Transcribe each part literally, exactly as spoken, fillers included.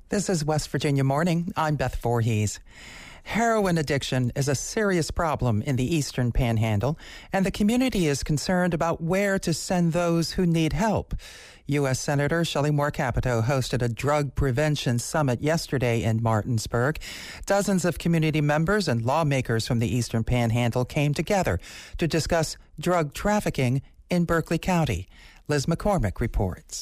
This is West Virginia Morning. I'm Beth Voorhees. Heroin addiction is a serious problem in the Eastern Panhandle, and the community is concerned about where to send those who need help. U S Senator Shelley Moore Capito hosted a drug prevention summit yesterday in Martinsburg. Dozens of community members and lawmakers from the Eastern Panhandle came together to discuss drug trafficking in Berkeley County. Liz McCormick reports.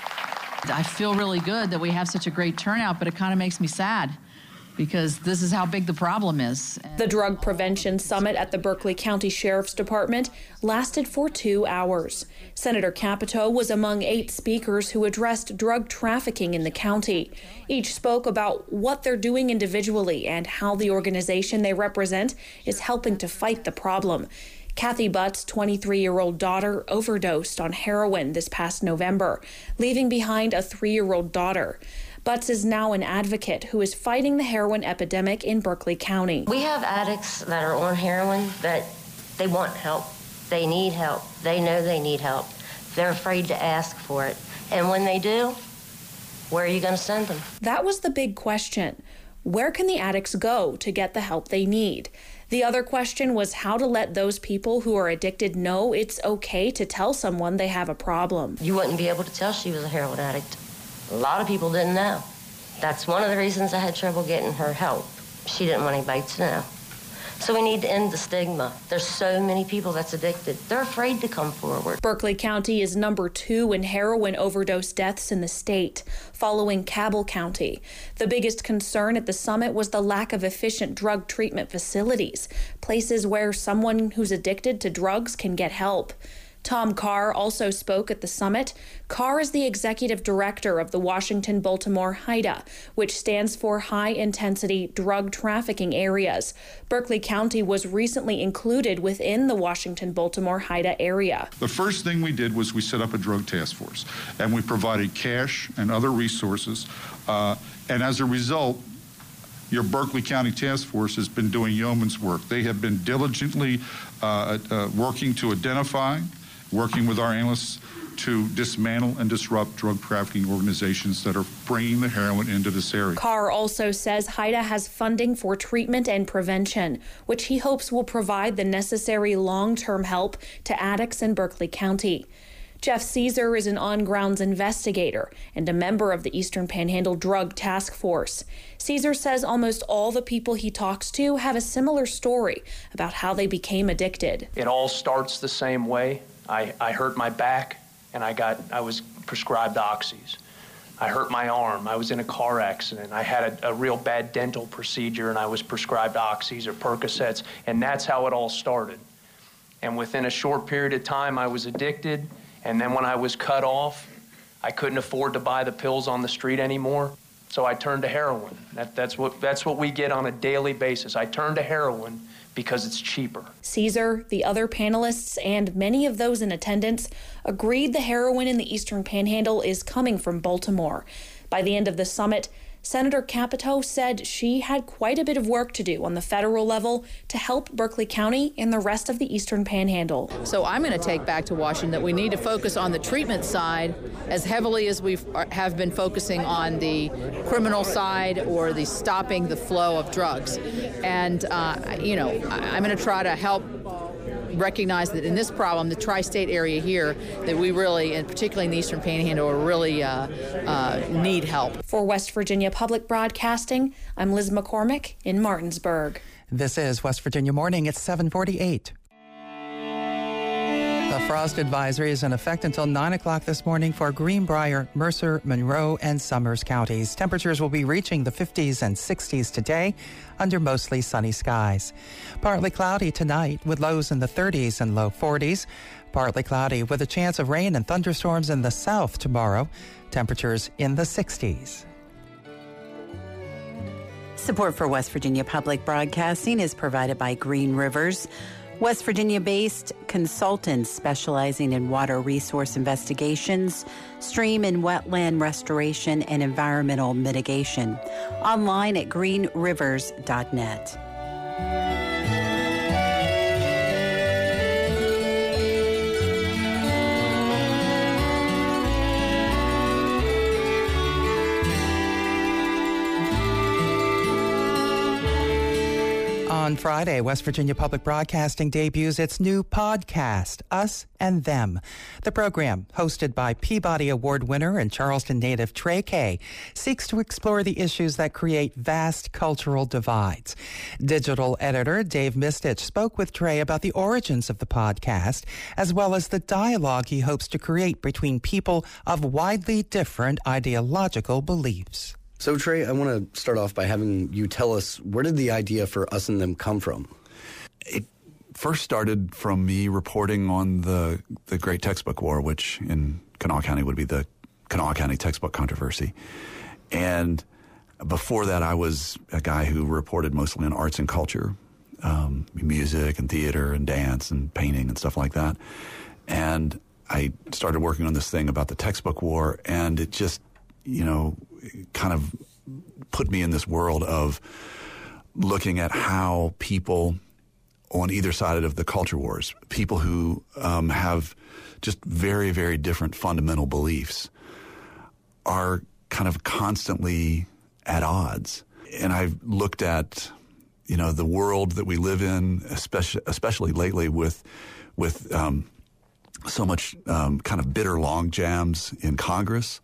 I feel really good that we have such a great turnout, but it kind of makes me sad because this is how big the problem is. The Drug Prevention Summit at the Berkeley County Sheriff's Department lasted for two hours. Senator Capito was among eight speakers who addressed drug trafficking in the county. Each spoke about what they're doing individually and how the organization they represent is helping to fight the problem. Kathy Butt's twenty-three-year-old daughter overdosed on heroin this past November, leaving behind a three-year-old daughter. Butts is now an advocate who is fighting the heroin epidemic in Berkeley County. We have addicts that are on heroin that they want help. They need help. They know they need help. They're afraid to ask for it. And when they do, where are you going to send them? That was the big question. Where can the addicts go to get the help they need? The other question was how to let those people who are addicted know it's okay to tell someone they have a problem. You wouldn't be able to tell she was a heroin addict. A lot of people didn't know. That's one of the reasons I had trouble getting her help. She didn't want anybody to know. So we need to end the stigma. There's so many people that's addicted. They're afraid to come forward. Berkeley County is number two in heroin overdose deaths in the state, following Cabell County. The biggest concern at the summit was the lack of efficient drug treatment facilities, places where someone who's addicted to drugs can get help. Tom Carr also spoke at the summit. Carr is the executive director of the Washington-Baltimore HIDTA, which stands for High Intensity Drug Trafficking Areas. Berkeley County was recently included within the Washington-Baltimore HIDTA area. The first thing we did was we set up a drug task force, and we provided cash and other resources. Uh, and as a result, your Berkeley County Task Force has been doing yeoman's work. They have been diligently uh, uh, working to identify, working with our analysts to dismantle and disrupt drug trafficking organizations that are bringing the heroin into this area. Carr also says HIDTA has funding for treatment and prevention, which he hopes will provide the necessary long-term help to addicts in Berkeley County. Jeff Caesar is an on-grounds investigator and a member of the Eastern Panhandle Drug Task Force. Caesar says almost all the people he talks to have a similar story about how they became addicted. It all starts the same way. I, I hurt my back and I got I was prescribed oxys. I hurt my arm. I was in a car accident. I had a, a real bad dental procedure and I was prescribed oxys or Percocets, and that's how it all started. And within a short period of time, I was addicted. And then when I was cut off, I couldn't afford to buy the pills on the street anymore. So I turned to heroin. That, that's what that's what we get on a daily basis. I turned to heroin because it's cheaper. Caesar, the other panelists, and many of those in attendance agreed the heroin in the Eastern Panhandle is coming from Baltimore. By the end of the summit, Senator Capito said she had quite a bit of work to do on the federal level to help Berkeley County and the rest of the Eastern Panhandle. So I'm going to take back to Washington that we need to focus on the treatment side as heavily as we have been focusing on the criminal side or the stopping the flow of drugs. And, uh, you know, I'm going to try to help recognize that in this problem, the tri-state area here, that we really, and particularly in the Eastern Panhandle, really uh, uh, need help. For West Virginia Public Broadcasting, I'm Liz McCormick in Martinsburg. This is West Virginia Morning. It's seven forty-eight. The frost advisory is in effect until nine o'clock this morning for Greenbrier, Mercer, Monroe, and Summers counties. Temperatures will be reaching the fifties and sixties today under mostly sunny skies. Partly cloudy tonight with lows in the thirties and low forties. Partly cloudy with a chance of rain and thunderstorms in the south tomorrow. Temperatures in the sixties. Support for West Virginia Public Broadcasting is provided by Green Rivers, West Virginia-based consultants specializing in water resource investigations, stream and wetland restoration, and environmental mitigation. Online at green rivers dot net. On Friday, West Virginia Public Broadcasting debuts its new podcast, Us and Them. The program, hosted by Peabody Award winner and Charleston native Trey Kay, seeks to explore the issues that create vast cultural divides. Digital editor Dave Mistich spoke with Trey about the origins of the podcast, as well as the dialogue he hopes to create between people of widely different ideological beliefs. So, Trey, I want to start off by having you tell us, where did the idea for Us and Them come from? It first started from me reporting on the the Great Textbook War, which in Kanawha County would be the Kanawha County textbook controversy. And before that, I was a guy who reported mostly on arts and culture, um, music and theater and dance and painting and stuff like that. And I started working on this thing about the textbook war, and it just, you know, kind of put me in this world of looking at how people on either side of the culture wars, people who um, have just very, very different fundamental beliefs, are kind of constantly at odds. And I've looked at, you know, the world that we live in, especially, especially lately with, with um, so much um, kind of bitter log jams in Congress,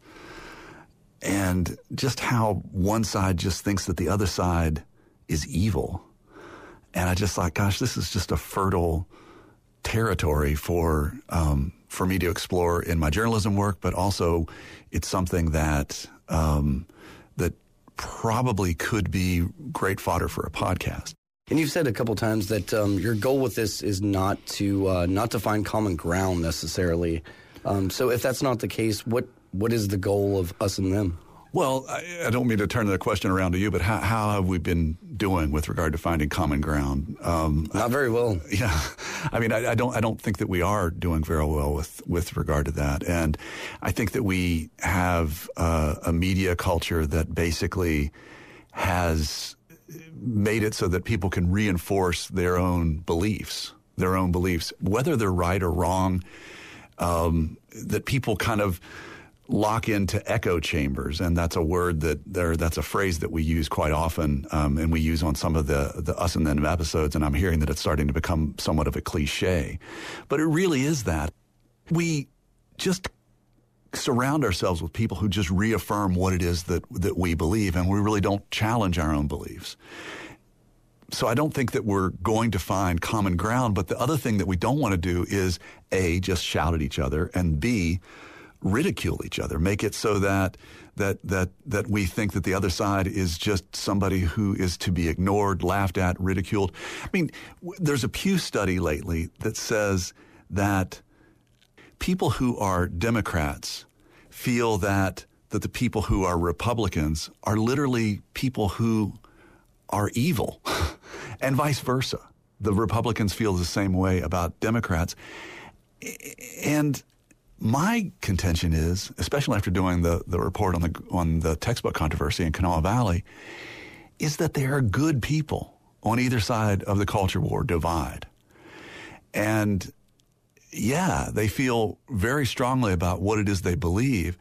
and just how one side just thinks that the other side is evil. And I just thought, gosh, this is just a fertile territory for um, for me to explore in my journalism work, but also it's something that um, that probably could be great fodder for a podcast. And you've said a couple times that um, your goal with this is not to uh, not to find common ground necessarily. Um, so if that's not the case, what what is the goal of Us and Them? Well, I, I don't mean to turn the question around to you, but how, how have we been doing with regard to finding common ground? Um, Not very well. Yeah, I mean, I, I don't, I don't think that we are doing very well with with regard to that, and I think that we have uh, a media culture that basically has made it so that people can reinforce their own beliefs, their own beliefs, whether they're right or wrong. Um, that people kind of lock into echo chambers, and that's a word that there, that's a phrase that we use quite often, um, and we use on some of the, the Us and Them episodes, and I'm hearing that it's starting to become somewhat of a cliche. But it really is that. We just surround ourselves with people who just reaffirm what it is that, that we believe, and we really don't challenge our own beliefs. So I don't think that we're going to find common ground, but the other thing that we don't want to do is, A, just shout at each other, and B, ridicule each other, make it so that that that that we think that the other side is just somebody who is to be ignored, laughed at, ridiculed. I mean, w- there's a Pew study lately that says that people who are Democrats feel that that the people who are Republicans are literally people who are evil, and vice versa. The Republicans feel the same way about Democrats. And my contention is, especially after doing the, the report on the on the textbook controversy in Kanawha Valley, is that there are good people on either side of the culture war divide. And yeah, they feel very strongly about what it is they believe.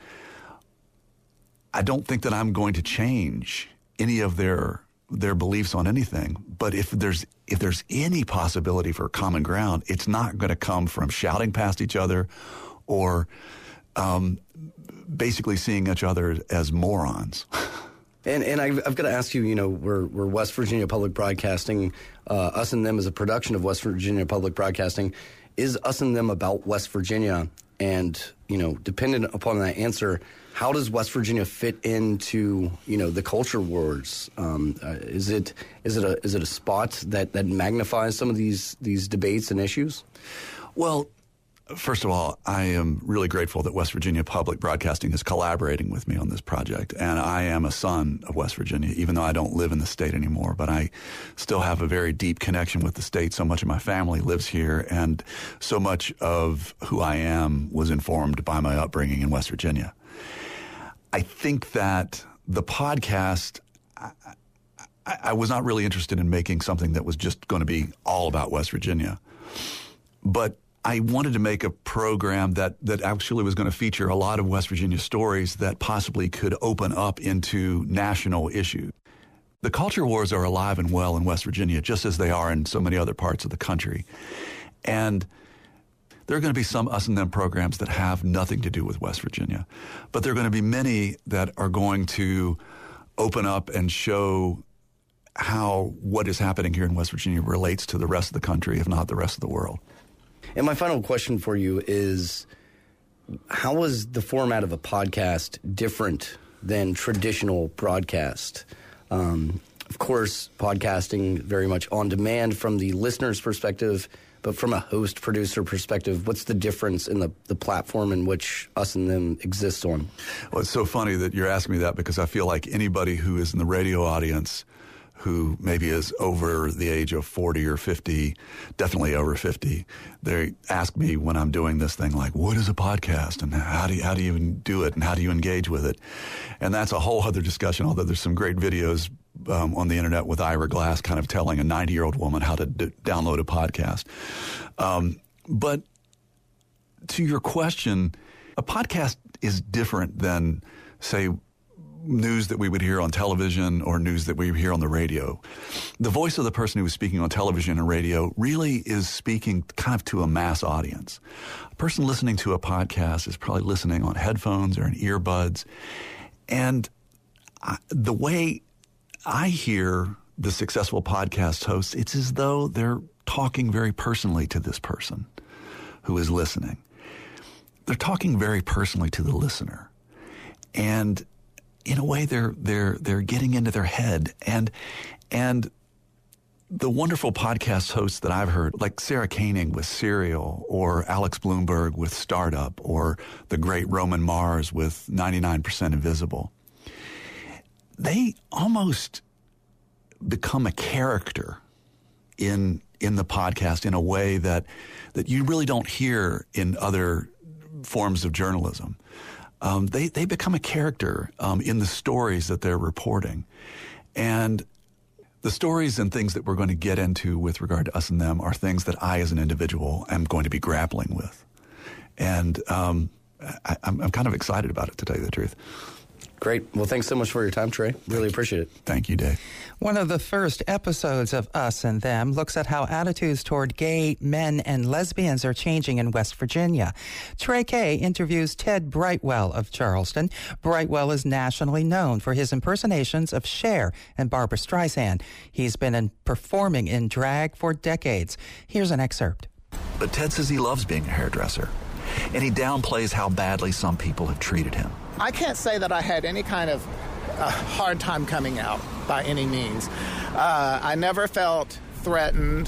I don't think that I'm going to change any of their their beliefs on anything, but if there's if there's any possibility for common ground, it's not going to come from shouting past each other or um, basically seeing each other as morons. And and I've, I've got to ask you, you know, we're we're West Virginia Public Broadcasting. Uh, Us and Them is a production of West Virginia Public Broadcasting. Is Us and Them about West Virginia? And, you know, dependent upon that answer, how does West Virginia fit into, you know, the culture wars? Um, uh, is it is it a is it a spot that, that magnifies some of these these debates and issues? Well, first of all, I am really grateful that West Virginia Public Broadcasting is collaborating with me on this project. And I am a son of West Virginia, even though I don't live in the state anymore. But I still have a very deep connection with the state. So much of my family lives here, and so much of who I am was informed by my upbringing in West Virginia. I think that the podcast, I, I, I was not really interested in making something that was just going to be all about West Virginia. But I wanted to make a program that, that actually was going to feature a lot of West Virginia stories that possibly could open up into national issues. The culture wars are alive and well in West Virginia, just as they are in so many other parts of the country. And there are going to be some us and them programs that have nothing to do with West Virginia. But there are going to be many that are going to open up and show how what is happening here in West Virginia relates to the rest of the country, if not the rest of the world. And my final question for you is, how is the format of a podcast different than traditional broadcast? Um, of course, podcasting very much on demand from the listener's perspective, but from a host-producer perspective, what's the difference in the, the platform in which Us and Them exists on? Well, it's so funny that you're asking me that, because I feel like anybody who is in the radio audience who maybe is over the age of forty or fifty, definitely over fifty, they ask me when I'm doing this thing, like, what is a podcast, and how do you, how do you do it, and how do you engage with it? And that's a whole other discussion, although there's some great videos um, on the internet with Ira Glass kind of telling a ninety-year-old woman how to d- download a podcast. Um, but to your question, a podcast is different than, say, news that we would hear on television or news that we would hear on the radio. The voice of the person who was speaking on television and radio really is speaking kind of to a mass audience. A person listening to a podcast is probably listening on headphones or in earbuds. And I, the way I hear the successful podcast hosts, it's as though they're talking very personally to this person who is listening. They're talking very personally to the listener. And in a way, they're they're they're getting into their head, and and the wonderful podcast hosts that I've heard, like Sarah Koenig with Serial, or Alex Bloomberg with Startup, or the great Roman Mars with ninety-nine percent Invisible, they almost become a character in in the podcast in a way that that you really don't hear in other forms of journalism. Um, they, they become a character um, in the stories that they're reporting. And the stories and things that we're going to get into with regard to Us and Them are things that I, as an individual, am going to be grappling with. And um, I, I'm, I'm kind of excited about it, to tell you the truth. Great. Well, thanks so much for your time, Trey. Really appreciate it. Thank you, Dave. One of the first episodes of Us and Them looks at how attitudes toward gay men and lesbians are changing in West Virginia. Trey Kay interviews Ted Brightwell of Charleston. Brightwell is nationally known for his impersonations of Cher and Barbra Streisand. He's been in performing in drag for decades. Here's an excerpt. But Ted says he loves being a hairdresser, and he downplays how badly some people have treated him. I can't say that I had any kind of uh, hard time coming out by any means. Uh, I never felt threatened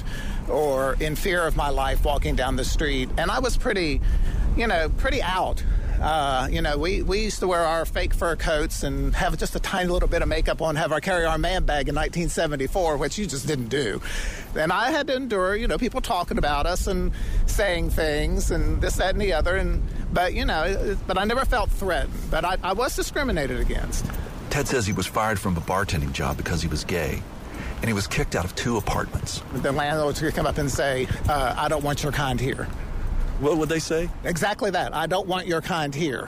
or in fear of my life walking down the street. And I was pretty, you know, pretty out. Uh, you know, we, we used to wear our fake fur coats and have just a tiny little bit of makeup on, have our carry our man bag in nineteen seventy-four, which you just didn't do. And I had to endure, you know, people talking about us and saying things and this, that, and the other. And but, you know, but I never felt threatened. But I, I was discriminated against. Ted says he was fired from a bartending job because he was gay, and he was kicked out of two apartments. The landlords would come up and say, uh, I don't want your kind here. What would they say? Exactly that. I don't want your kind here.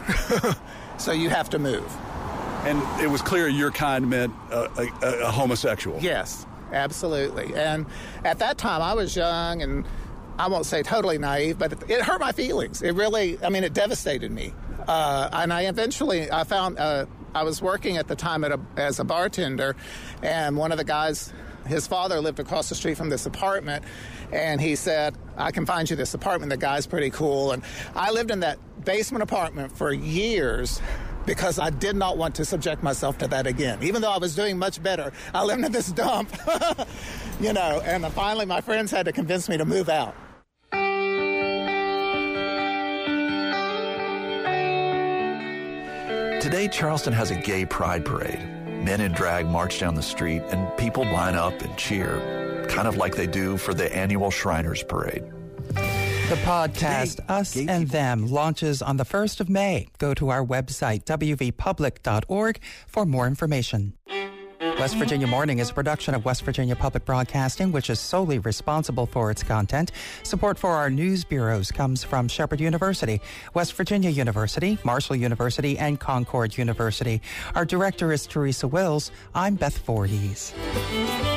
So you have to move. And it was clear your kind meant a, a, a homosexual. Yes, absolutely. And at that time, I was young and I won't say totally naive, but it, it hurt my feelings. It really, I mean, it devastated me. Uh, and I eventually, I found, uh, I was working at the time at a, as a bartender, and one of the guys, his father lived across the street from this apartment, and he said, I can find you this apartment. The guy's pretty cool. And I lived in that basement apartment for years because I did not want to subject myself to that again. Even though I was doing much better, I lived in this dump, you know, and finally my friends had to convince me to move out. Today, Charleston has a gay pride parade. Men in drag march down the street, and people line up and cheer, kind of like they do for the annual Shriners Parade. The podcast, Today, Us and people. Them, launches on the first of May. Go to our website, w v public dot org, for more information. West Virginia Morning is a production of West Virginia Public Broadcasting, which is solely responsible for its content. Support for our news bureaus comes from Shepherd University, West Virginia University, Marshall University, and Concord University. Our director is Teresa Wills. I'm Beth Voorhees.